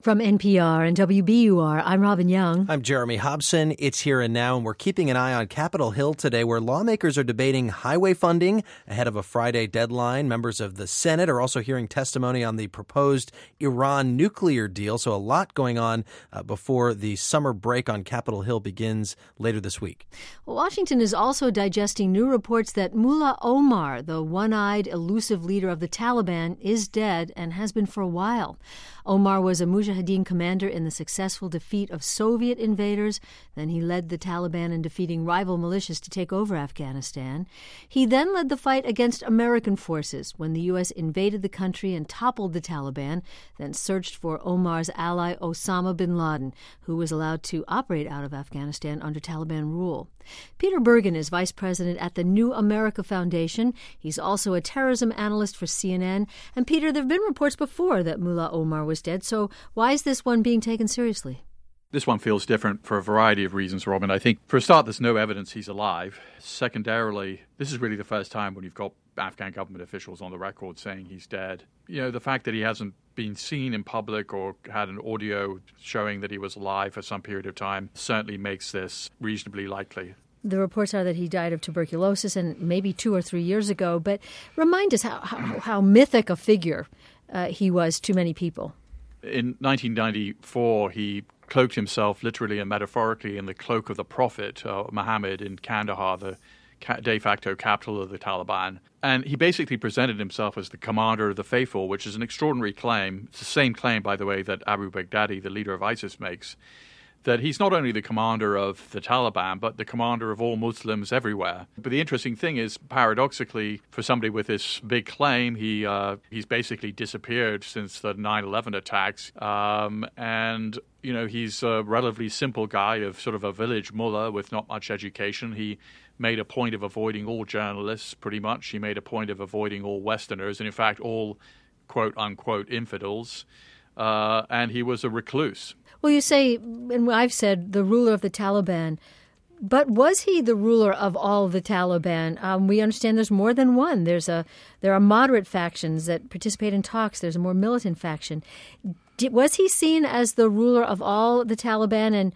From NPR and WBUR, I'm Robin Young. I'm Jeremy Hobson. It's Here and Now, and we're keeping an eye on Capitol Hill today, where lawmakers are debating highway funding ahead of a Friday deadline. Members of the Senate are also hearing testimony on the proposed Iran nuclear deal. So a lot going on before the summer break on Capitol Hill begins later this week. Washington is also digesting new reports that Mullah Omar, the one-eyed, elusive leader of the Taliban, is dead and has been for a while. Omar was a Mujahideen commander in the successful defeat of Soviet invaders. Then he led the Taliban in defeating rival militias to take over Afghanistan. He then led the fight against American forces when the U.S. invaded the country and toppled the Taliban, then searched for Omar's ally Osama bin Laden, who was allowed to operate out of Afghanistan under Taliban rule. Peter Bergen is vice president at the New America Foundation. He's also a terrorism analyst for CNN. And Peter, there have been reports before that Mullah Omar was dead, so why is this one being taken seriously? This one feels different for a variety of reasons, Robin. I think, for a start, there's no evidence he's alive. Secondarily, this is really the first time when you've got Afghan government officials on the record saying he's dead. You know, the fact that he hasn't been seen in public or had an audio showing that he was alive for some period of time certainly makes this reasonably likely. The reports are that he died of tuberculosis and maybe 2 or 3 years ago. But remind us how mythic a figure he was to many people. In 1994, he cloaked himself literally and metaphorically in the cloak of the Prophet, Muhammad, in Kandahar, the de facto capital of the Taliban. And he basically presented himself as the commander of the faithful, which is an extraordinary claim. It's the same claim, by the way, that Abu Baghdadi, the leader of ISIS, makes, that he's not only the commander of the Taliban, but the commander of all Muslims everywhere. But the interesting thing is, paradoxically, for somebody with this big claim, he's basically disappeared since the 9/11 attacks. And, you know, he's a relatively simple guy of sort of a village mullah with not much education. He made a point of avoiding all journalists, pretty much. He made a point of avoiding all Westerners, and in fact, all quote-unquote infidels. And he was a recluse. Well, you say, and I've said, the ruler of the Taliban. But was he the ruler of all the Taliban? We understand there's more than one. There are moderate factions that participate in talks. There's a more militant faction. Was he seen as the ruler of all the Taliban? And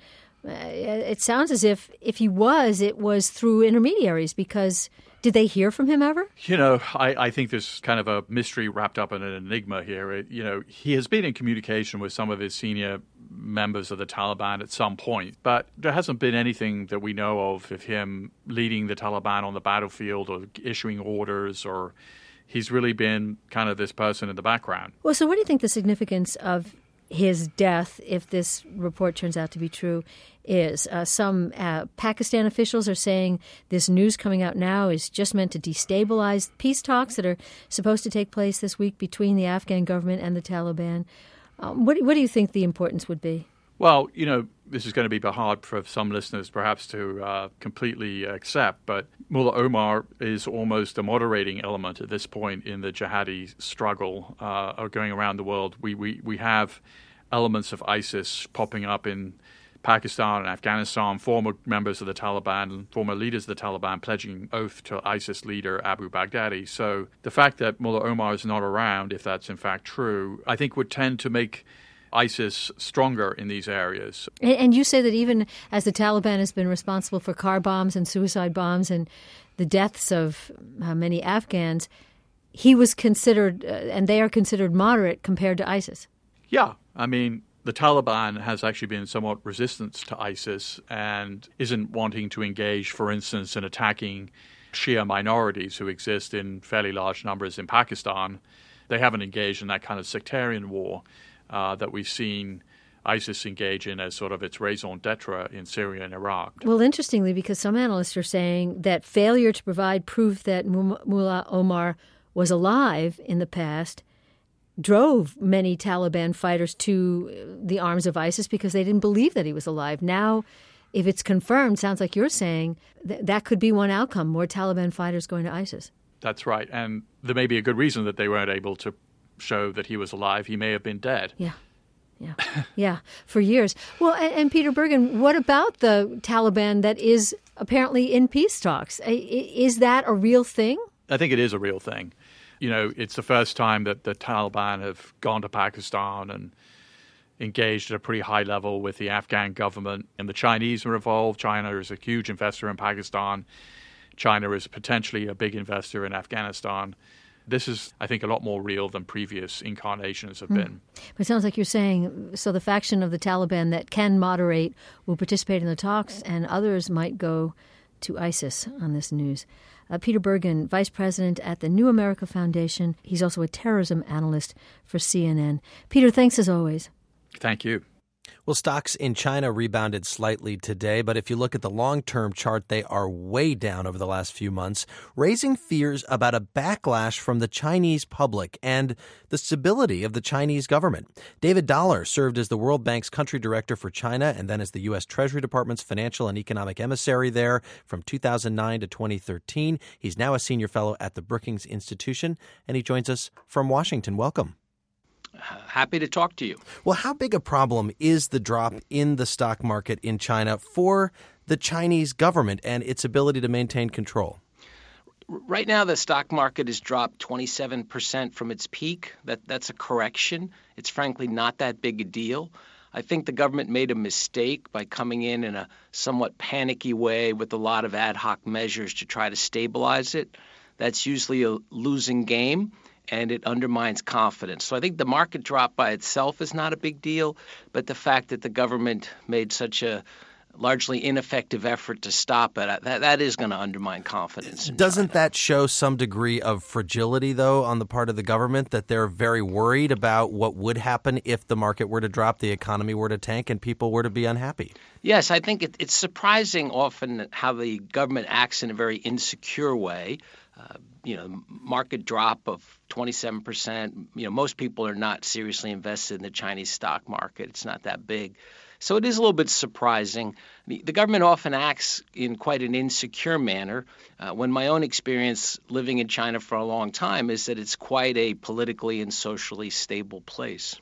it sounds as if he was, it was through intermediaries, because did they hear from him ever? You know, I think there's kind of a mystery wrapped up in an enigma here. He has been in communication with some of his senior members of the Taliban at some point, but there hasn't been anything that we know of him leading the Taliban on the battlefield or issuing orders, or he's really been kind of this person in the background. Well, so what do you think the significance of his death, if this report turns out to be true, is? Some Pakistan officials are saying this news coming out now is just meant to destabilize peace talks that are supposed to take place this week between the Afghan government and the Taliban. What do you think the importance would be? Well, you know, this is going to be hard for some listeners perhaps to completely accept, but Mullah Omar is almost a moderating element at this point in the jihadi struggle going around the world. We have elements of ISIS popping up in Pakistan and Afghanistan, former members of the Taliban and former leaders of the Taliban pledging oath to ISIS leader Abu Baghdadi. So the fact that Mullah Omar is not around, if that's in fact true, I think would tend to make ISIS stronger in these areas. And you say that even as the Taliban has been responsible for car bombs and suicide bombs and the deaths of many Afghans, he was considered, and they are considered moderate compared to ISIS. Yeah, I mean, the Taliban has actually been somewhat resistant to ISIS and isn't wanting to engage, for instance, in attacking Shia minorities who exist in fairly large numbers in Pakistan. They haven't engaged in that kind of sectarian war that we've seen ISIS engage in as sort of its raison d'etre in Syria and Iraq. Well, interestingly, because some analysts are saying that failure to provide proof that Mullah Omar was alive in the past drove many Taliban fighters to the arms of ISIS because they didn't believe that he was alive. Now, if it's confirmed, sounds like you're saying, that could be one outcome, more Taliban fighters going to ISIS. That's right. And there may be a good reason that they weren't able to show that he was alive. He may have been dead. Yeah, for years. Well, and Peter Bergen, what about the Taliban that is apparently in peace talks? Is that a real thing? I think it is a real thing. You know, it's the first time that the Taliban have gone to Pakistan and engaged at a pretty high level with the Afghan government, and the Chinese were involved. China is a huge investor in Pakistan. China is potentially a big investor in Afghanistan. This is, I think, a lot more real than previous incarnations have been. But it sounds like you're saying, so the faction of the Taliban that can moderate will participate in the talks, and others might go to ISIS on this news. Peter Bergen, Vice President at the New America Foundation. He's also a terrorism analyst for CNN. Peter, thanks as always. Thank you. Well, stocks in China rebounded slightly today, but if you look at the long-term chart, they are way down over the last few months, raising fears about a backlash from the Chinese public and the stability of the Chinese government. David Dollar served as the World Bank's country director for China and then as the U.S. Treasury Department's financial and economic emissary there from 2009 to 2013. He's now a senior fellow at the Brookings Institution, and he joins us from Washington. Welcome. Happy to talk to you. Well, how big a problem is the drop in the stock market in China for the Chinese government and its ability to maintain control? Right now, the stock market has dropped 27% from its peak. That's a correction. It's frankly not that big a deal. I think the government made a mistake by coming in a somewhat panicky way with a lot of ad hoc measures to try to stabilize it. That's usually a losing game, and it undermines confidence. So I think the market drop by itself is not a big deal, but the fact that the government made such a largely ineffective effort to stop it, that is going to undermine confidence. Doesn't that show some degree of fragility, though, on the part of the government, that they're very worried about what would happen if the market were to drop, the economy were to tank, and people were to be unhappy? Yes, I think it's surprising often how the government acts in a very insecure way. Market drop of 27%. Most people are not seriously invested in the Chinese stock market. It's not that big. So it is a little bit surprising. The government often acts in quite an insecure manner, when my own experience living in China for a long time is that it's quite a politically and socially stable place.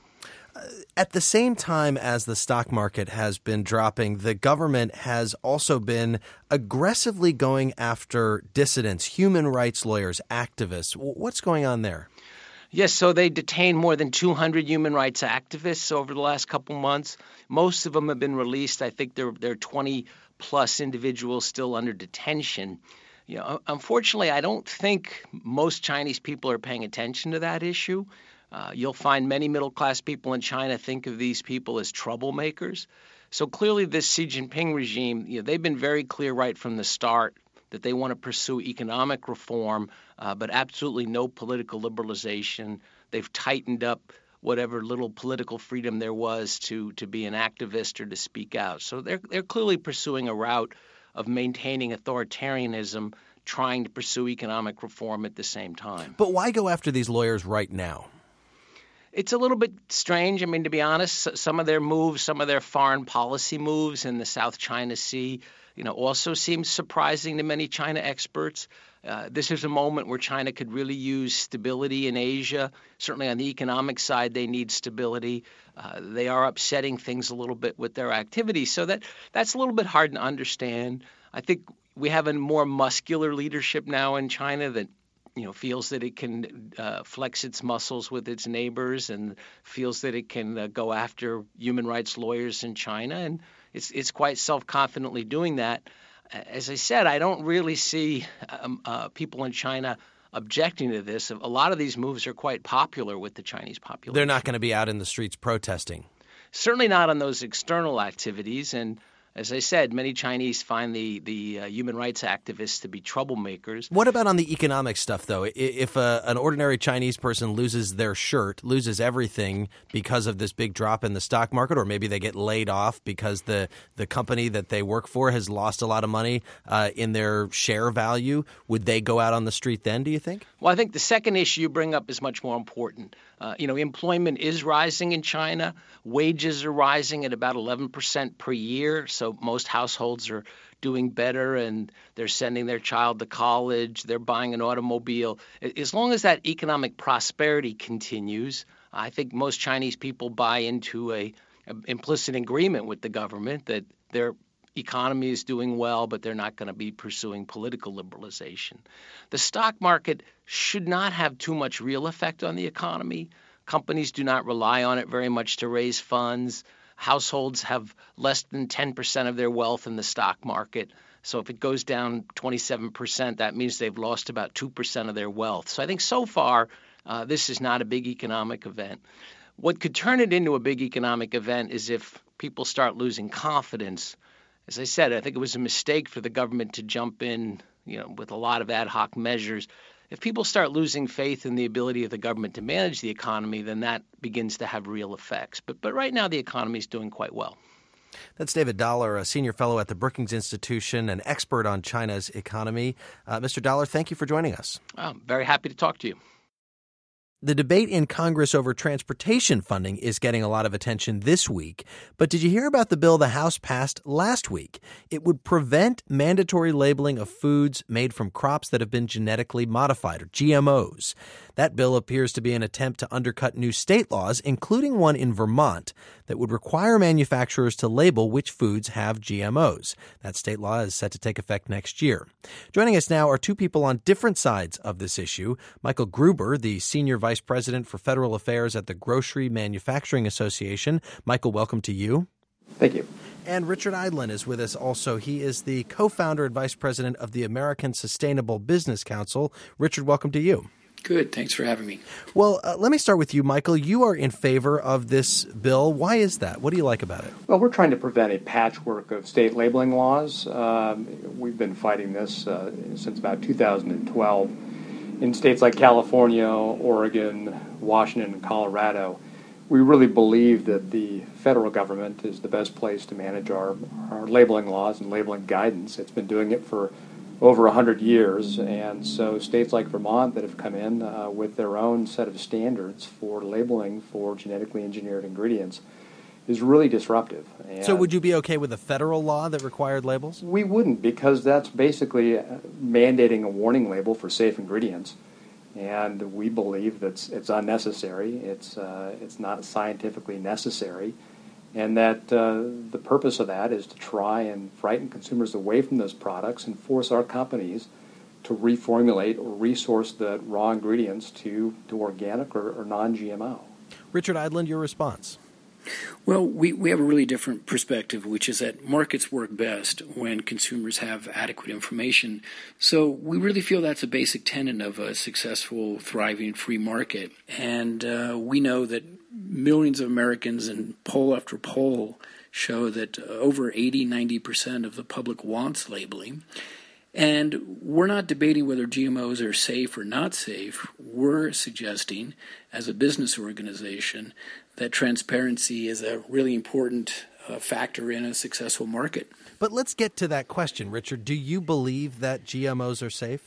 At the same time as the stock market has been dropping, the government has also been aggressively going after dissidents, human rights lawyers, activists. What's going on there? Yes, so they detained more than 200 human rights activists over the last couple months. Most of them have been released. I think there are 20-plus individuals still under detention. Unfortunately, I don't think most Chinese people are paying attention to that issue. You'll find many middle-class people in China think of these people as troublemakers. So clearly this Xi Jinping regime, they've been very clear right from the start that they want to pursue economic reform, but absolutely no political liberalization. They've tightened up whatever little political freedom there was to be an activist or to speak out. So they're clearly pursuing a route of maintaining authoritarianism, trying to pursue economic reform at the same time. But why go after these lawyers right now? It's a little bit strange. I mean, to be honest, some of their moves, some of their foreign policy moves in the South China Sea, also seem surprising to many China experts. This is a moment where China could really use stability in Asia. Certainly on the economic side, they need stability. They are upsetting things a little bit with their activities. So that's a little bit hard to understand. I think we have a more muscular leadership now in China that feels that it can flex its muscles with its neighbors and feels that it can go after human rights lawyers in China. And it's quite self-confidently doing that. As I said, I don't really see people in China objecting to this. A lot of these moves are quite popular with the Chinese population. They're not going to be out in the streets protesting. Certainly not on those external activities. And as I said, many Chinese find the human rights activists to be troublemakers. What about on the economic stuff, though? If an ordinary Chinese person loses their shirt, loses everything because of this big drop in the stock market, or maybe they get laid off because the company that they work for has lost a lot of money in their share value, would they go out on the street then, do you think? Well, I think the second issue you bring up is much more important. Employment is rising in China. Wages are rising at about 11% per year. So most households are doing better and they're sending their child to college. They're buying an automobile. As long as that economic prosperity continues, I think most Chinese people buy into an implicit agreement with the government that their economy is doing well, but they're not going to be pursuing political liberalization. The stock market should not have too much real effect on the economy. Companies do not rely on it very much to raise funds. Households have less than 10% of their wealth in the stock market. So if it goes down 27%, that means they've lost about 2% of their wealth. So I think so far, this is not a big economic event. What could turn it into a big economic event is if people start losing confidence. As I said, I think it was a mistake for the government to jump in, with a lot of ad hoc measures. If people start losing faith in the ability of the government to manage the economy, then that begins to have real effects. But right now, the economy is doing quite well. That's David Dollar, a senior fellow at the Brookings Institution, an expert on China's economy. Mr. Dollar, thank you for joining us. I'm very happy to talk to you. The debate in Congress over transportation funding is getting a lot of attention this week. But did you hear about the bill the House passed last week? It would prevent mandatory labeling of foods made from crops that have been genetically modified, or GMOs. That bill appears to be an attempt to undercut new state laws, including one in Vermont, that would require manufacturers to label which foods have GMOs. That state law is set to take effect next year. Joining us now are two people on different sides of this issue. Michael Gruber, the Senior Vice President for Federal Affairs at the Grocery Manufacturing Association. Michael, welcome to you. Thank you. And Richard Idlen is with us also. He is the co-founder and vice president of the American Sustainable Business Council. Richard, welcome to you. Good. Thanks for having me. Well, let me start with you, Michael. You are in favor of this bill. Why is that? What do you like about it? Well, we're trying to prevent a patchwork of state labeling laws. We've been fighting this since about 2012 in states like California, Oregon, Washington, and Colorado. We really believe that the federal government is the best place to manage our labeling laws and labeling guidance. It's been doing it for over 100 years, and so states like Vermont that have come in with their own set of standards for labeling for genetically engineered ingredients is really disruptive. And so would you be okay with a federal law that required labels? We wouldn't, because that's basically mandating a warning label for safe ingredients, and we believe that it's unnecessary. It's not scientifically necessary. And that the purpose of that is to try and frighten consumers away from those products and force our companies to reformulate or resource the raw ingredients to organic or non-GMO. Richard Idlen, your response? Well, we have a really different perspective, which is that markets work best when consumers have adequate information. So we really feel that's a basic tenet of a successful, thriving free market. And we know that millions of Americans, and poll after poll show that over 80-90% of the public wants labeling. And we're not debating whether GMOs are safe or not safe. We're suggesting, as a business organization, that transparency is a really important factor in a successful market. But let's get to that question, Richard. Do you believe that GMOs are safe?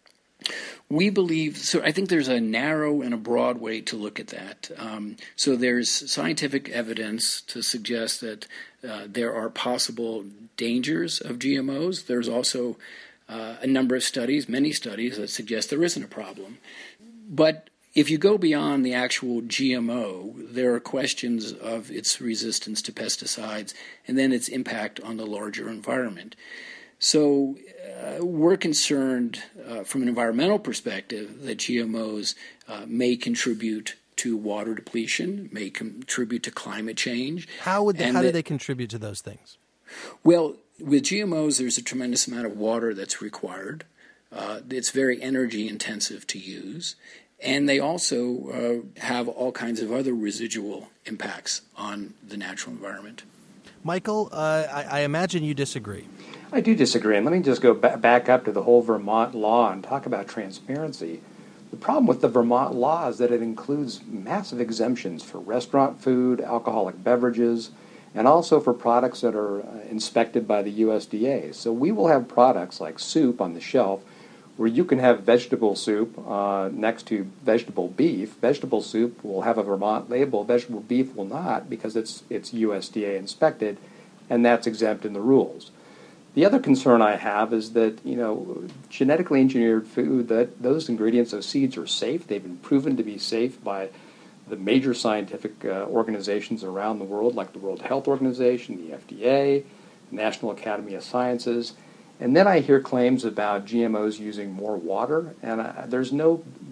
We believe, so I think there's a narrow and a broad way to look at that. So there's scientific evidence to suggest that there are possible dangers of GMOs. There's also a number of studies, many studies, that suggest there isn't a problem. But if you go beyond the actual GMO, there are questions of its resistance to pesticides and then its impact on the larger environment. So we're concerned from an environmental perspective that GMOs may contribute to water depletion, may contribute to climate change. How do they contribute to those things? Well, with GMOs, there's a tremendous amount of water that's required. It's very energy intensive to use. And they also have all kinds of other residual impacts on the natural environment. Michael, I imagine you disagree. I do disagree, and let me just go back up to the whole Vermont law and talk about transparency. The problem with the Vermont law is that it includes massive exemptions for restaurant food, alcoholic beverages, and also for products that are inspected by the USDA. So we will have products like soup on the shelf where you can have vegetable soup next to vegetable beef. Vegetable soup will have a Vermont label. Vegetable beef will not, because it's USDA inspected, and that's exempt in the rules. The other concern I have is that, genetically engineered food, that those ingredients, those seeds are safe. They've been proven to be safe by the major scientific organizations around the world, like the World Health Organization, the FDA, the National Academy of Sciences. And then I hear claims about GMOs using more water, and there's no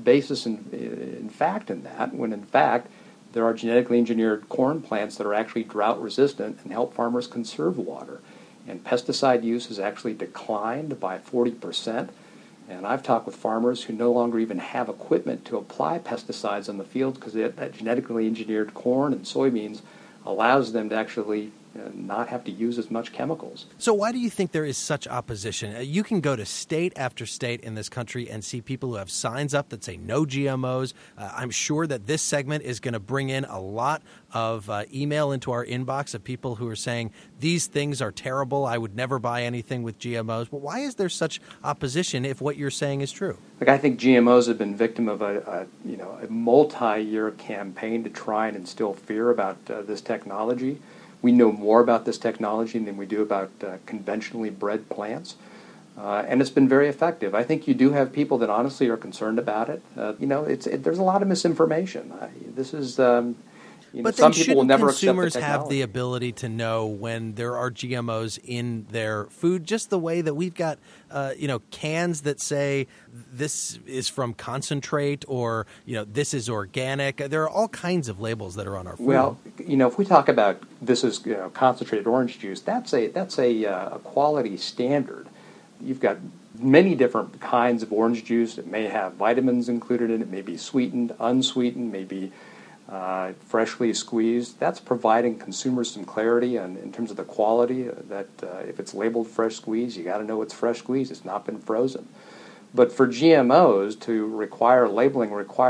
basis in fact in that, when in fact there are genetically engineered corn plants that are actually drought resistant and help farmers conserve water. And pesticide use has actually declined by 40%. And I've talked with farmers who no longer even have equipment to apply pesticides on the field because that genetically engineered corn and soybeans allows them to actually not have to use as much chemicals. So why do you think there is such opposition? You can go to state after state in this country and see people who have signs up that say no GMOs. I'm sure that this segment is going to bring in a lot of email into our inbox of people who are saying these things are terrible. I would never buy anything with GMOs. Well, why is there such opposition if what you're saying is true? Look, I think GMOs have been victim of a multi-year campaign to try and instill fear about this technology. We know more about this technology than we do about conventionally bred plants, and it's been very effective. I think you do have people that honestly are concerned about it. There's a lot of misinformation. This is, but some then people will never accept the consumers technology. have the ability to know when there are GMOs in their food, just the way that we've got, cans that say this is from concentrate or, this is organic. There are all kinds of labels that are on our food. Well, if we talk about this is concentrated orange juice, that's a quality standard. You've got many different kinds of orange juice. It may have vitamins included in it. It may be sweetened, unsweetened, maybe freshly squeezed. That's providing consumers some clarity in terms of the quality, that if it's labeled fresh squeezed, you got to know it's fresh squeezed. It's not been frozen. But for GMOs to require labeling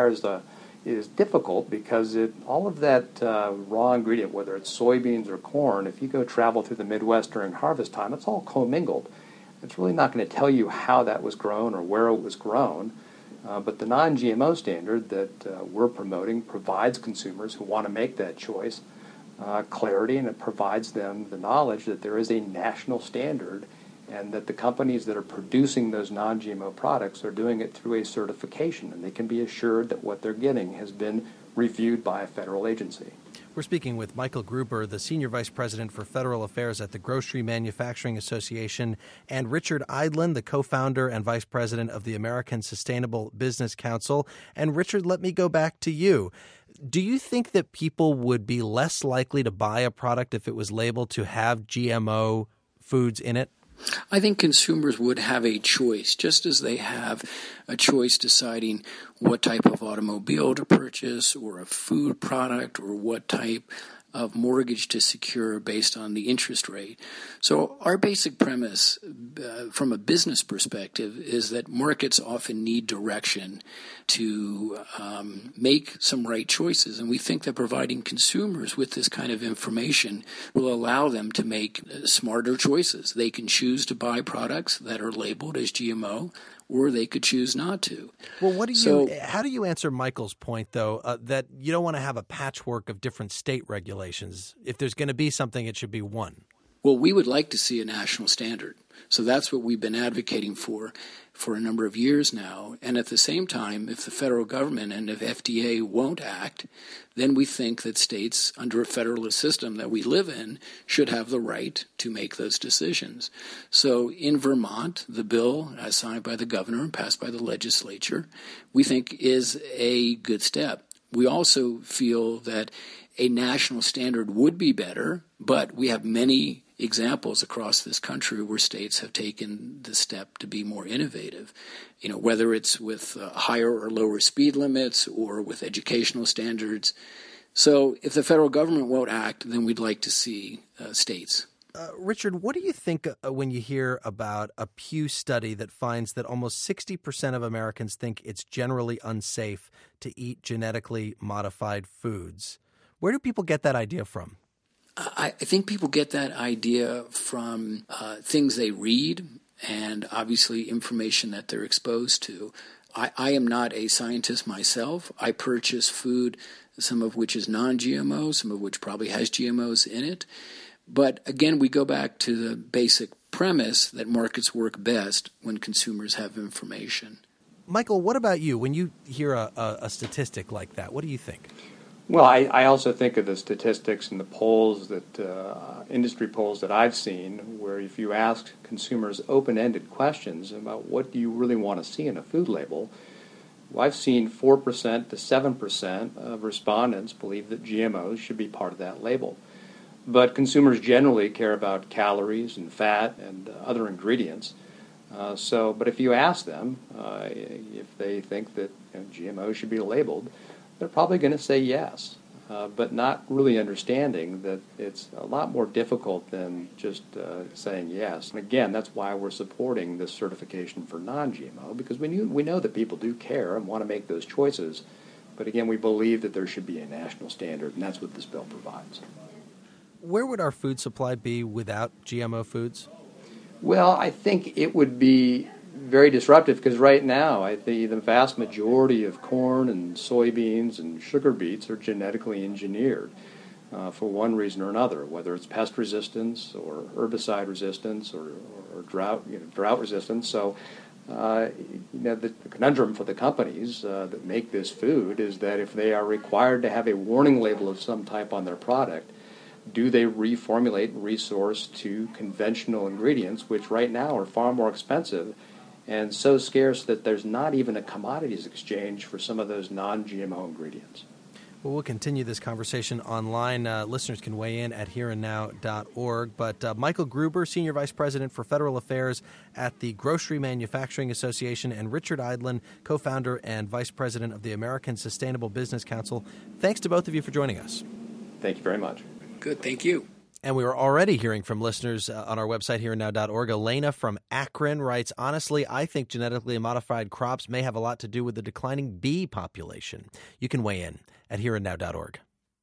is difficult because all of that raw ingredient, whether it's soybeans or corn, if you go travel through the Midwest during harvest time, it's all commingled. It's really not going to tell you how that was grown or where it was grown. But the non-GMO standard that we're promoting provides consumers who want to make that choice clarity, and it provides them the knowledge that there is a national standard and that the companies that are producing those non-GMO products are doing it through a certification, and they can be assured that what they're getting has been reviewed by a federal agency. We're speaking with Michael Gruber, the Senior Vice President for Federal Affairs at the Grocery Manufacturing Association, and Richard Eidlin, the co-founder and Vice President of the American Sustainable Business Council. And Richard, let me go back to you. Do you think that people would be less likely to buy a product if it was labeled to have GMO foods in it? I think consumers would have a choice, just as they have a choice deciding what type of automobile to purchase or a food product or what type of mortgage to secure based on the interest rate. So our basic premise from a business perspective is that markets often need direction to make some right choices. And we think that providing consumers with this kind of information will allow them to make smarter choices. They can choose to buy products that are labeled as GMO, or they could choose not to. Well, how do you answer Michael's point, though, that you don't want to have a patchwork of different state regulations? If there's going to be something, it should be one. Well, we would like to see a national standard. So that's what we've been advocating for a number of years now. And at the same time, if the federal government and if FDA won't act, then we think that states under a federalist system that we live in should have the right to make those decisions. So in Vermont, the bill, as signed by the governor and passed by the legislature, we think is a good step. We also feel that a national standard would be better, but we have many examples across this country where states have taken the step to be more innovative, whether it's with higher or lower speed limits or with educational standards. So if the federal government won't act, then we'd like to see states. Richard, what do you think when you hear about a Pew study that finds that almost 60% of Americans think it's generally unsafe to eat genetically modified foods? Where do people get that idea from? I think people get that idea from things they read and obviously information that they're exposed to. I am not a scientist myself. I purchase food, some of which is non-GMO, some of which probably has GMOs in it. But again, we go back to the basic premise that markets work best when consumers have information. Michael, what about you? When you hear a statistic like that, what do you think? Well, I also think of the statistics and the polls that industry polls that I've seen, where if you ask consumers open-ended questions about what do you really want to see in a food label, I've seen 4% to 7% of respondents believe that GMOs should be part of that label. But consumers generally care about calories and fat and other ingredients. But if you ask them if they think that GMOs should be labeled, they're probably going to say yes, but not really understanding that it's a lot more difficult than just saying yes. And again, that's why we're supporting this certification for non-GMO, because we know that people do care and want to make those choices. But again, we believe that there should be a national standard, and that's what this bill provides. Where would our food supply be without GMO foods? Well, I think it would be very disruptive because right now the vast majority of corn and soybeans and sugar beets are genetically engineered for one reason or another, whether it's pest resistance or herbicide resistance or drought resistance. So, the conundrum for the companies that make this food is that if they are required to have a warning label of some type on their product, do they reformulate and resource to conventional ingredients, which right now are far more expensive and so scarce that there's not even a commodities exchange for some of those non-GMO ingredients? Well, we'll continue this conversation online. Listeners can weigh in at hereandnow.org. But Michael Gruber, Senior Vice President for Federal Affairs at the Grocery Manufacturing Association, and Richard Eidlin, co-founder and Vice President of the American Sustainable Business Council, thanks to both of you for joining us. Thank you very much. Good, thank you. And we were already hearing from listeners on our website, hereandnow.org. Elena from Akron writes, honestly, I think genetically modified crops may have a lot to do with the declining bee population. You can weigh in at hereandnow.org.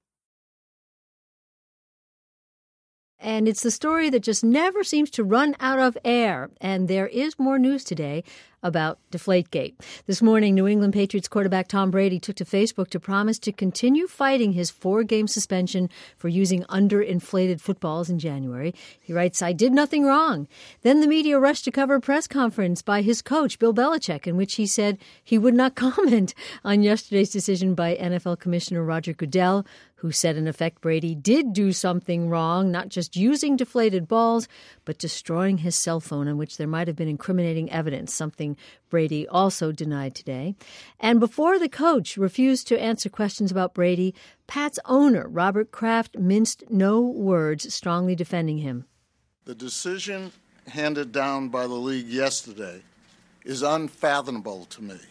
And it's the story that just never seems to run out of air. And there is more news today about Deflategate. This morning, New England Patriots quarterback Tom Brady took to Facebook to promise to continue fighting his 4-game suspension for using underinflated footballs in January. He writes, I did nothing wrong. Then the media rushed to cover a press conference by his coach, Bill Belichick, in which he said he would not comment on yesterday's decision by NFL Commissioner Roger Goodell, who said, in effect, Brady did do something wrong, not just using deflated balls, but destroying his cell phone, in which there might have been incriminating evidence, something Brady also denied today. And before the coach refused to answer questions about Brady, Pat's owner, Robert Kraft, minced no words, strongly defending him. The decision handed down by the league yesterday is unfathomable to me.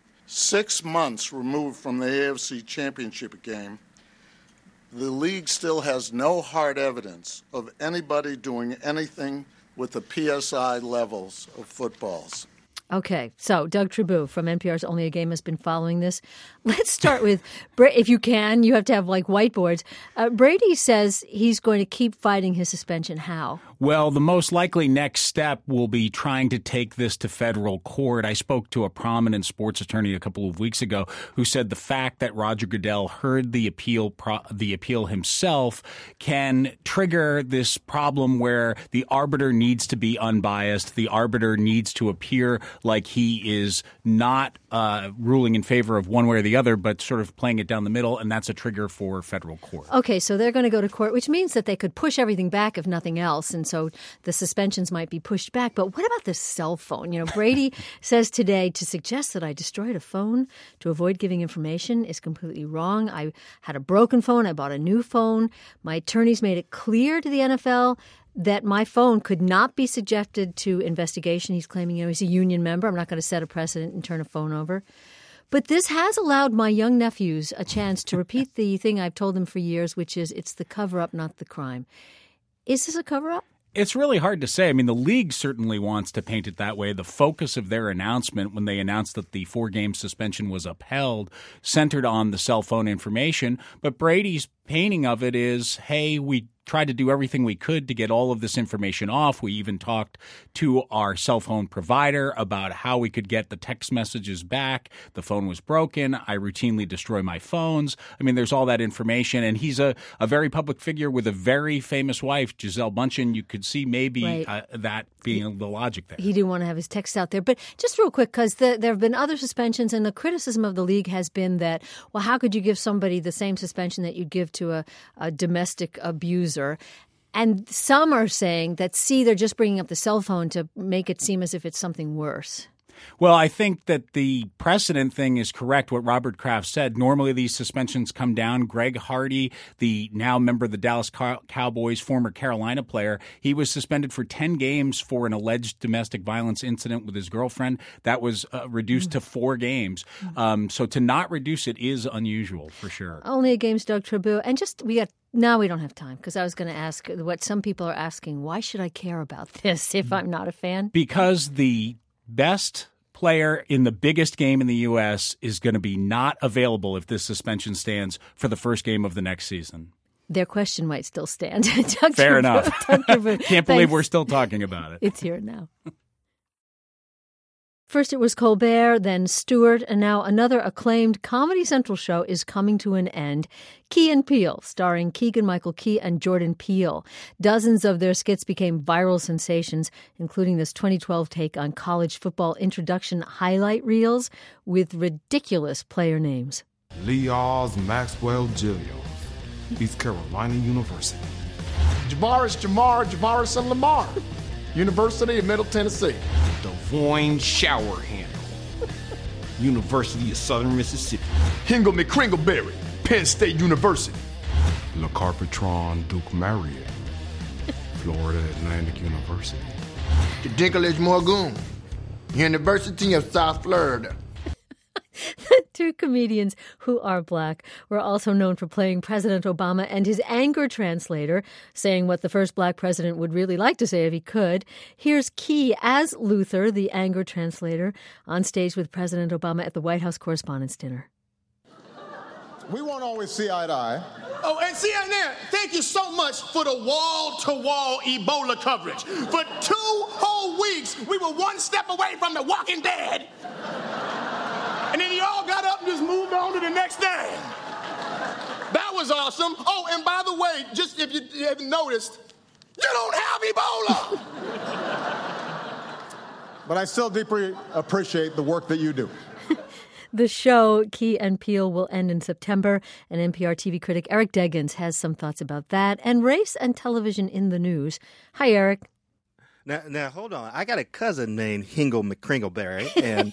6 months removed from the AFC Championship game, the league still has no hard evidence of anybody doing anything with the PSI levels of footballs. Okay, so Doug Tribou from NPR's Only a Game has been following this. Let's start with, if you can, you have to have like whiteboards. Brady says he's going to keep fighting his suspension. How? Well, the most likely next step will be trying to take this to federal court. I spoke to a prominent sports attorney a couple of weeks ago who said the fact that Roger Goodell heard the appeal himself can trigger this problem where the arbiter needs to be unbiased. The arbiter needs to appear like he is not ruling in favor of one way or the other, but sort of playing it down the middle, and that's a trigger for federal court. Okay, so they're going to go to court, which means that they could push everything back if nothing else, and so the suspensions might be pushed back. But what about the cell phone? You know, Brady says today to suggest that I destroyed a phone to avoid giving information is completely wrong. I had a broken phone. I bought a new phone. My attorneys made it clear to the NFL that my phone could not be subjected to investigation. He's claiming, he's a union member. I'm not going to set a precedent and turn a phone over. But this has allowed my young nephews a chance to repeat the thing I've told them for years, which is it's the cover-up, not the crime. Is this a cover-up? It's really hard to say. I mean, the league certainly wants to paint it that way. The focus of their announcement when they announced that the 4-game suspension was upheld centered on the cell phone information. But Brady's painting of it is, hey, we tried to do everything we could to get all of this information off. We even talked to our cell phone provider about how we could get the text messages back. The phone was broken. I routinely destroy my phones. I mean, there's all that information. And he's a very public figure with a very famous wife, Gisele Bundchen. You could see maybe that being the logic there. He didn't want to have his text out there. But just real quick, because there have been other suspensions, and the criticism of the league has been that, well, how could you give somebody the same suspension that you'd give to a domestic abuser? And some are saying that, they're just bringing up the cell phone to make it seem as if it's something worse. Well, I think that the precedent thing is correct, what Robert Kraft said. Normally these suspensions come down. Greg Hardy, the now member of the Dallas Cowboys, former Carolina player, he was suspended for 10 games for an alleged domestic violence incident with his girlfriend. That was reduced to 4 games. So to not reduce it is unusual, for sure. Only a game's Doug Tribou. And now we don't have time, because I was going to ask what some people are asking. Why should I care about this if I'm not a fan? Because the best player in the biggest game in the U.S. is going to be not available if this suspension stands for the first game of the next season. Their question might still stand. Fair enough. Can't believe we're still talking about it. It's here now. First it was Colbert, then Stewart, and now another acclaimed Comedy Central show is coming to an end. Key and Peele, starring Keegan-Michael Key and Jordan Peele. Dozens of their skits became viral sensations, including this 2012 take on college football introduction highlight reels with ridiculous player names. Lee Oz Maxwell Jillios, East Carolina University. Javaris and Lamar, University of Middle Tennessee. Devoyne Shower Handle, University of Southern Mississippi. Hingle McCringleberry, Penn State University. Le Carpetron Duke Marriott, Florida Atlantic University. The Dinklage Morgan, University of South Florida. The two comedians who are black were also known for playing President Obama and his anger translator, saying what the first black president would really like to say if he could. Here's Key as Luther, the anger translator, on stage with President Obama at the White House Correspondents' Dinner. We won't always see eye to eye. Oh, and CNN, thank you so much for the wall-to-wall Ebola coverage. For 2 whole weeks, we were one step away from the Walking Dead. And then you all got up and just moved on to the next thing. That was awesome. Oh, and by the way, just if you haven't noticed, you don't have Ebola. But I still deeply appreciate the work that you do. The show, Key and Peele, will end in September, and NPR TV critic Eric Deggans has some thoughts about that and race and television in the news. Hi, Eric. Now hold on. I got a cousin named Hingle McCringleberry, and...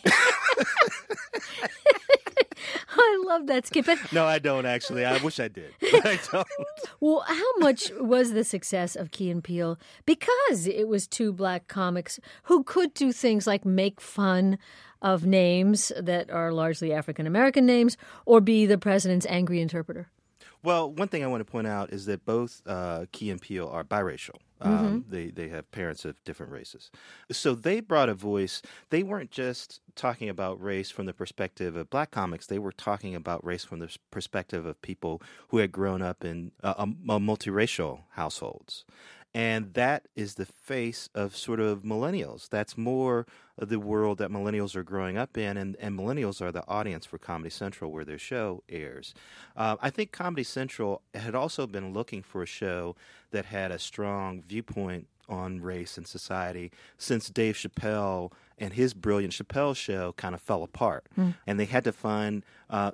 I love that, Skip. No, I don't, actually. I wish I did, but I don't. Well, how much was the success of Key and Peele because it was 2 black comics who could do things like make fun of names that are largely African-American names or be the president's angry interpreter? Well, one thing I want to point out is that both Key and Peele are biracial. They have parents of different races. So they brought a voice. They weren't just talking about race from the perspective of black comics. They were talking about race from the perspective of people who had grown up in multiracial households. And that is the face of sort of millennials. That's more of the world that millennials are growing up in, and millennials are the audience for Comedy Central where their show airs. I think Comedy Central had also been looking for a show that had a strong viewpoint on race and society since Dave Chappelle and his brilliant Chappelle show kind of fell apart. And they had to find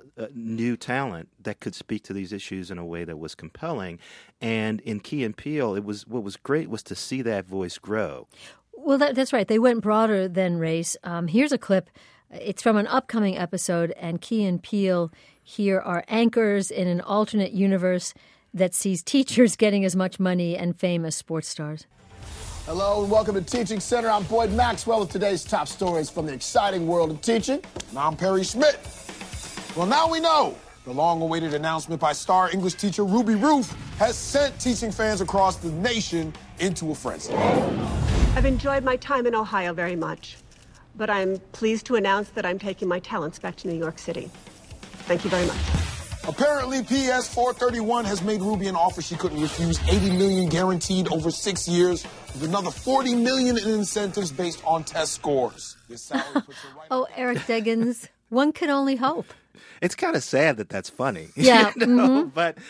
new talent that could speak to these issues in a way that was compelling. And in Key and Peele, what was great was to see that voice grow. Well, that's right. They went broader than race. Here's a clip. It's from an upcoming episode, and Key and Peele here are anchors in an alternate universe that sees teachers getting as much money and fame as sports stars. Hello and welcome to Teaching Center. I'm Boyd Maxwell with today's top stories from the exciting world of teaching. And I'm Perry Schmidt. Well, now we know. The long-awaited announcement by star English teacher Ruby Ruth has sent teaching fans across the nation into a frenzy. I've enjoyed my time in Ohio very much, but I'm pleased to announce that I'm taking my talents back to New York City. Thank you very much. Apparently, PS 431 has made Ruby an offer she couldn't refuse. $80 million guaranteed over 6 years, with another $40 million in incentives based on test scores. This salary puts her right Eric Deggans, one can only hope. It's kind of sad that that's funny. Yeah. You know? But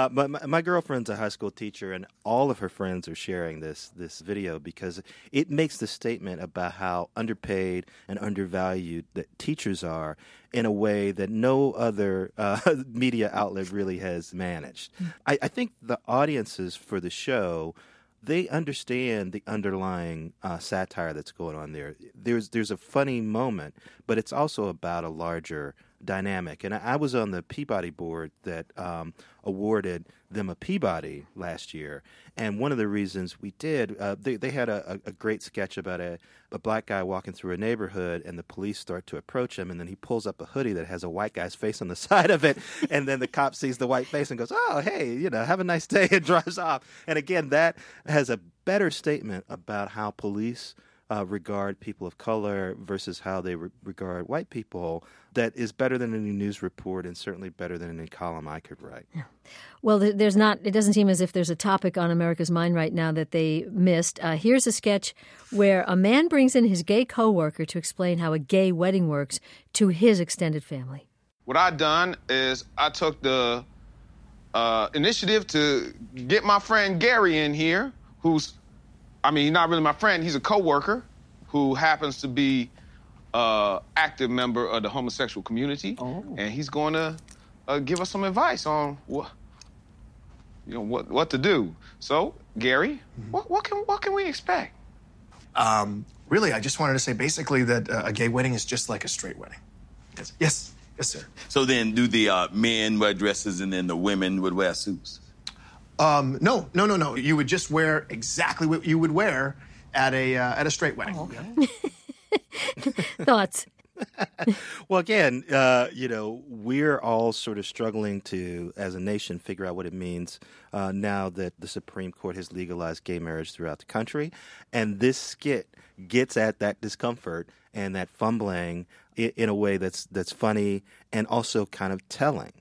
my girlfriend's a high school teacher, and all of her friends are sharing this video because it makes the statement about how underpaid and undervalued that teachers are in a way that no other media outlet really has managed. I think the audiences for the show they understand the underlying satire that's going on there. There's a funny moment, but it's also about a larger dynamic. And I was on the Peabody board that awarded them a Peabody last year. And one of the reasons we did, they had a great sketch about a black guy walking through a neighborhood, and the police start to approach him, and then he pulls up a hoodie that has a white guy's face on the side of it, and then the cop sees the white face and goes, "Oh, hey, have a nice day," and drives off. And again, that has a better statement about how police regard people of color versus how they regard white people that is better than any news report and certainly better than any column I could write. Yeah. Well, there's not. It doesn't seem as if there's a topic on America's mind right now that they missed. Here's a sketch where a man brings in his gay coworker to explain how a gay wedding works to his extended family. What I done is I took the initiative to get my friend Gary in here, he's not really my friend. He's a coworker who happens to be active member of the homosexual community, and he's going to give us some advice on what to do. So, Gary, what can we expect? Really, I just wanted to say basically that a gay wedding is just like a straight wedding. Yes, sir. So then, do the men wear dresses and then the women would wear suits? No. You would just wear exactly what you would wear at a straight wedding. Oh, okay. Thoughts? Well, again, we're all sort of struggling to, as a nation, figure out what it means now that the Supreme Court has legalized gay marriage throughout the country. And this skit gets at that discomfort and that fumbling in a way that's funny and also kind of telling.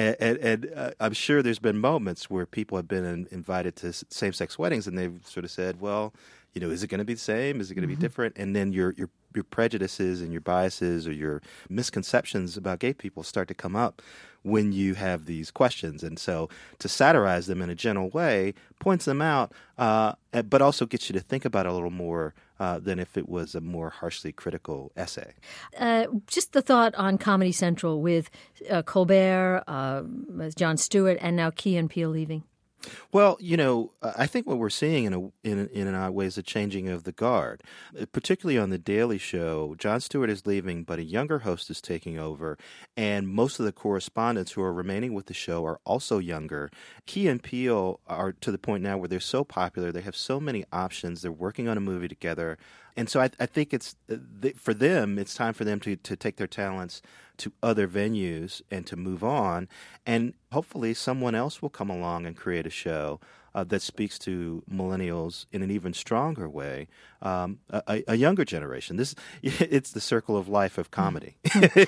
And I'm sure there's been moments where people have been invited to same-sex weddings and they've sort of said, well, is it going to be the same? Is it going to be different? And then your prejudices and your biases or your misconceptions about gay people start to come up when you have these questions. And so to satirize them in a gentle way points them out, but also gets you to think about it a little more than if it was a more harshly critical essay. Just the thought on Comedy Central with Colbert, Jon Stewart, and now Key and Peele leaving. Well, I think what we're seeing in an odd way is a changing of the guard. Particularly on The Daily Show, Jon Stewart is leaving, but a younger host is taking over, and most of the correspondents who are remaining with the show are also younger. Key and Peele are to the point now where they're so popular, they have so many options, they're working on a movie together, and so I think it's for them, it's time for them to take their talents to other venues and to move on. And hopefully someone else will come along and create a show that speaks to millennials in an even stronger way, a younger generation. It's the circle of life of comedy.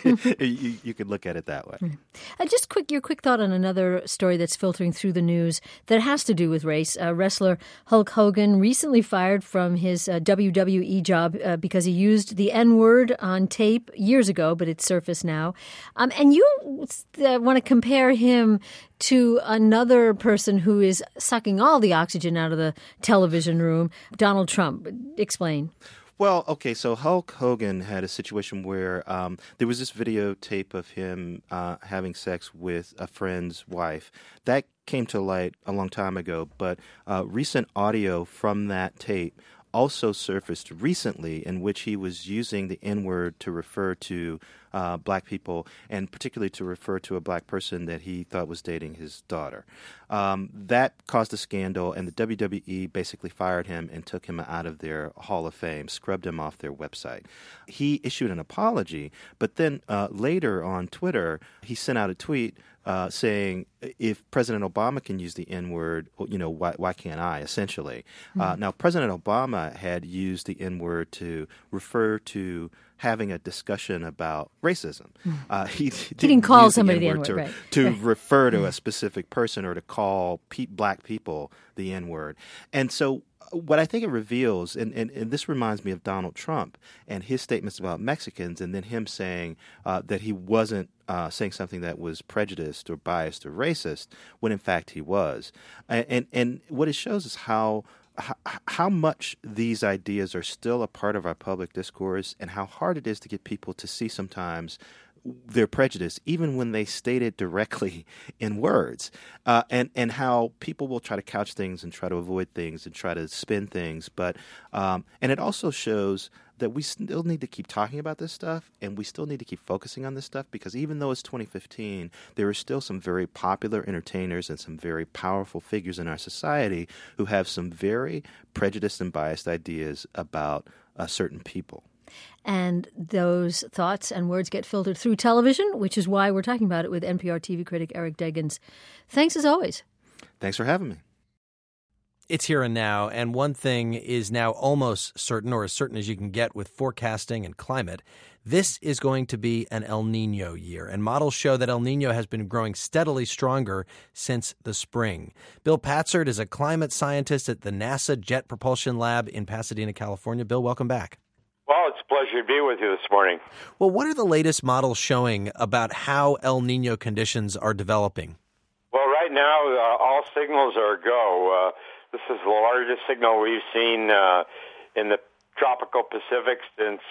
You could look at it that way. Just your quick thought on another story that's filtering through the news that has to do with race. Wrestler Hulk Hogan recently fired from his WWE job because he used the N-word on tape years ago, but it's surfaced now. And you want to compare him to another person who is sucking all the oxygen out of the television room, Donald Trump. Explain. Well, okay, so Hulk Hogan had a situation where there was this videotape of him having sex with a friend's wife. That came to light a long time ago, but recent audio from that tape also surfaced recently in which he was using the N-word to refer to black people and particularly to refer to a black person that he thought was dating his daughter. That caused a scandal, and the WWE basically fired him and took him out of their Hall of Fame, scrubbed him off their website. He issued an apology, but then later on Twitter, he sent out a tweet saying, if President Obama can use the N-word, why can't I, essentially? Now, President Obama had used the N-word to refer to having a discussion about racism. He didn't call somebody the N-word, right. To refer to a specific person or to call black people the N-word. And so what I think it reveals, and this reminds me of Donald Trump and his statements about Mexicans, and then him saying that he wasn't saying something that was prejudiced or biased or racist, when in fact he was. And what it shows is how much these ideas are still a part of our public discourse and how hard it is to get people to see sometimes their prejudice, even when they state it directly in words, and how people will try to couch things and try to avoid things and try to spin things. But and it also shows that we still need to keep talking about this stuff, and we still need to keep focusing on this stuff, because even though it's 2015, there are still some very popular entertainers and some very powerful figures in our society who have some very prejudiced and biased ideas about certain people. And those thoughts and words get filtered through television, which is why we're talking about it with NPR TV critic Eric Deggans. Thanks as always. Thanks for having me. It's here and now, and one thing is now almost certain, or as certain as you can get with forecasting and climate. This is going to be an El Nino year, and models show that El Nino has been growing steadily stronger since the spring. Bill Patzert is a climate scientist at the NASA Jet Propulsion Lab in Pasadena, California. Bill, welcome back. Well, it's a pleasure to be with you this morning. Well, what are the latest models showing about how El Nino conditions are developing? Well, right now, all signals are go. This is the largest signal we've seen in the tropical Pacific since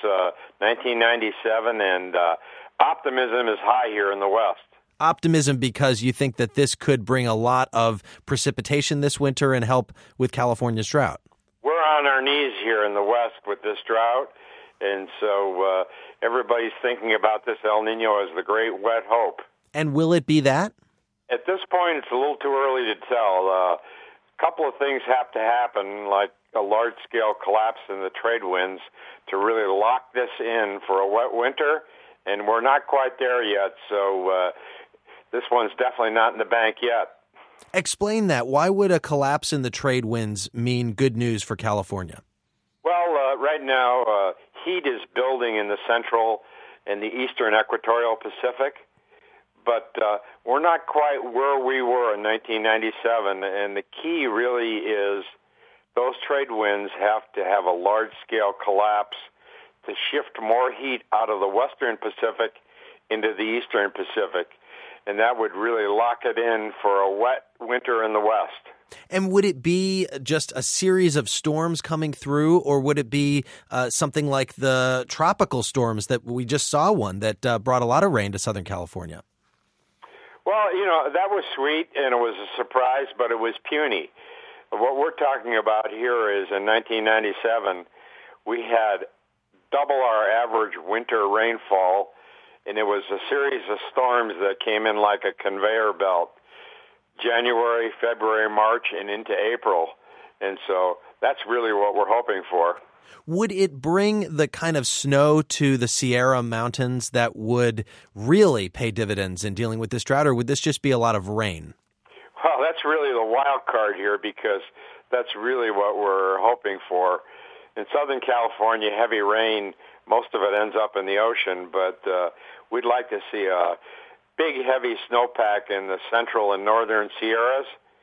1997, and optimism is high here in the West. Optimism because you think that this could bring a lot of precipitation this winter and help with California's drought. We're on our knees here in the West with this drought, and so everybody's thinking about this El Nino as the great wet hope. And will it be that? At this point, it's a little too early to tell. A couple of things have to happen, like a large-scale collapse in the trade winds, to really lock this in for a wet winter, and we're not quite there yet, so this one's definitely not in the bank yet. Explain that. Why would a collapse in the trade winds mean good news for California? Well, right now, heat is building in the central and the eastern equatorial Pacific, but we're not quite where we were in 1997, and the key really is those trade winds have to have a large-scale collapse to shift more heat out of the western Pacific into the eastern Pacific, and that would really lock it in for a wet winter in the West. And would it be just a series of storms coming through, or would it be something like the tropical storms that we just saw one that brought a lot of rain to Southern California? Well, that was sweet, and it was a surprise, but it was puny. What we're talking about here is in 1997, we had double our average winter rainfall, and it was a series of storms that came in like a conveyor belt, January, February, March, and into April. And so that's really what we're hoping for. Would it bring the kind of snow to the Sierra Mountains that would really pay dividends in dealing with this drought, or would this just be a lot of rain? Well, that's really the wild card here, because that's really what we're hoping for. In Southern California, heavy rain, most of it ends up in the ocean, but we'd like to see a big, heavy snowpack in the central and northern Sierras,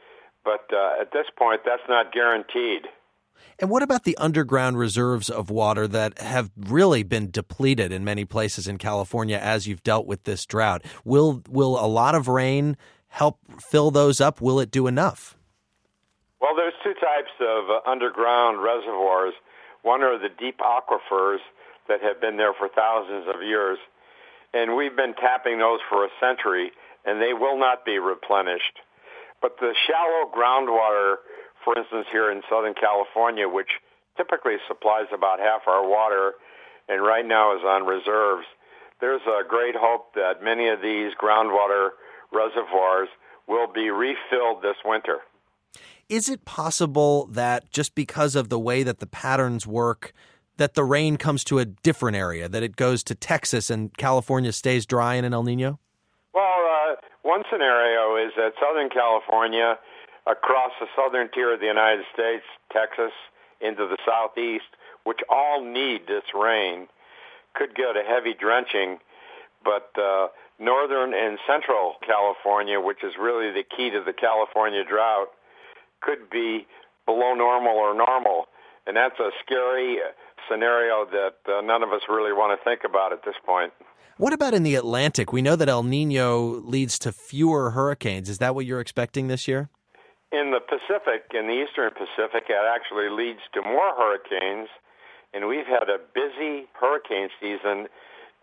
but at this point, that's not guaranteed. And what about the underground reserves of water that have really been depleted in many places in California as you've dealt with this drought? Will a lot of rain help fill those up? Will it do enough? Well, there's two types of underground reservoirs. One are the deep aquifers that have been there for thousands of years, and we've been tapping those for a century, and they will not be replenished. But the shallow groundwater, for instance, here in Southern California, which typically supplies about half our water and right now is on reserves, there's a great hope that many of these groundwater reservoirs will be refilled this winter. Is it possible that just because of the way that the patterns work, that the rain comes to a different area, that it goes to Texas and California stays dry in an El Nino? Well, one scenario is that Southern California, across the southern tier of the United States, Texas, into the southeast, which all need this rain, could get a heavy drenching, but northern and central California, which is really the key to the California drought, could be below normal or normal. And that's a scary scenario that none of us really want to think about at this point. What about in the Atlantic? We know that El Nino leads to fewer hurricanes. Is that what you're expecting this year? In the Pacific, in the eastern Pacific, it actually leads to more hurricanes, and we've had a busy hurricane season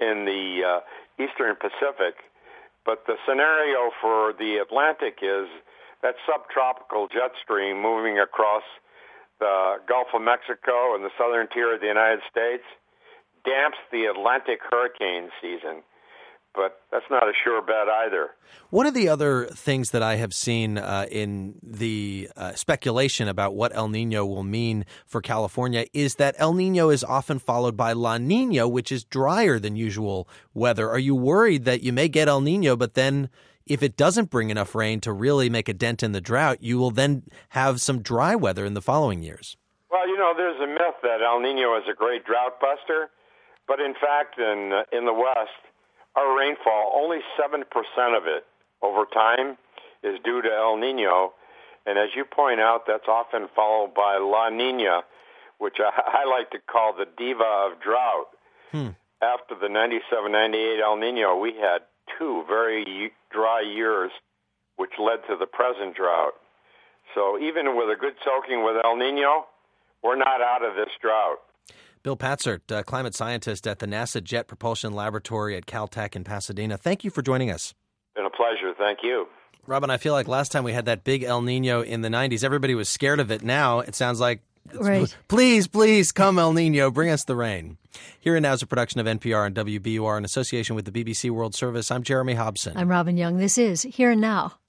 in the eastern Pacific. But the scenario for the Atlantic is that subtropical jet stream moving across the Gulf of Mexico and the southern tier of the United States damps the Atlantic hurricane season. But that's not a sure bet either. One of the other things that I have seen in the speculation about what El Nino will mean for California is that El Nino is often followed by La Nina, which is drier than usual weather. Are you worried that you may get El Nino, but then if it doesn't bring enough rain to really make a dent in the drought, you will then have some dry weather in the following years? Well, there's a myth that El Nino is a great drought buster, but in fact, in the West, our rainfall, only 7% of it over time is due to El Nino. And as you point out, that's often followed by La Nina, which I like to call the diva of drought. After the 97-98 El Nino, we had 2 very dry years, which led to the present drought. So even with a good soaking with El Nino, we're not out of this drought. Bill Patzert, climate scientist at the NASA Jet Propulsion Laboratory at Caltech in Pasadena. Thank you for joining us. Been a pleasure. Thank you. Robin, I feel like last time we had that big El Nino in the 90s, everybody was scared of it. Now it sounds like, right. Please come El Nino, bring us the rain. Here and Now is a production of NPR and WBUR in association with the BBC World Service. I'm Jeremy Hobson. I'm Robin Young. This is Here and Now.